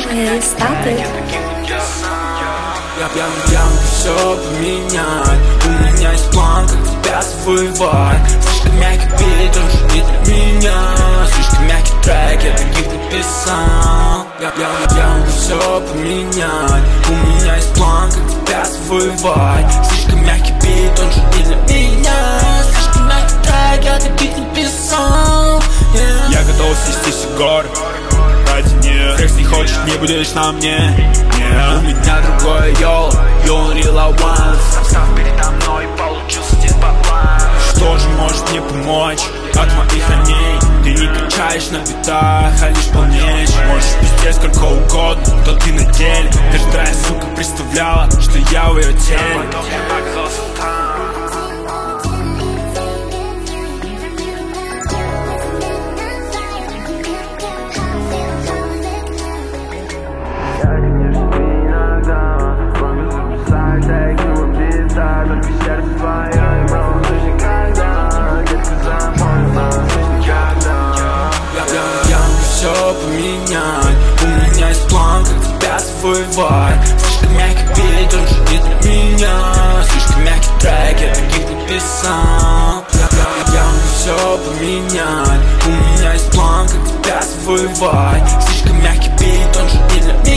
Started. Я пьян, все поменять. У меня есть план, как тебя завоевать. Слишком мягкий бит, он же не для меня. Слишком мягкий трек, я таких написал. Я пьян, все поменять. У меня есть план, как тебя завоевать. Слишком мягкий бит, он же не для меня. Слишком мягкий трек, я таких написал. Я готов снести все горы ради нее. Секс не хочешь, не будешь на мне. У меня другое йоу, you real I want. Состав передо мной, получился дисбаланс. Что же может мне помочь от моих ранений? Ты не качаешь на битах, а лишь полнеешь. Можешь пиздеть сколько угодно, то ты на деле. Каждая сука представляла, что я в ее теле. Все поменять. У меня есть план, как тебя завоевать. Слишком мягкий бит, он же не для меня. Слишком мягкий трек, я таких написал. Я все поменять. У меня есть план, как тебя завоевать. Слишком мягкий бит, он же не для меня.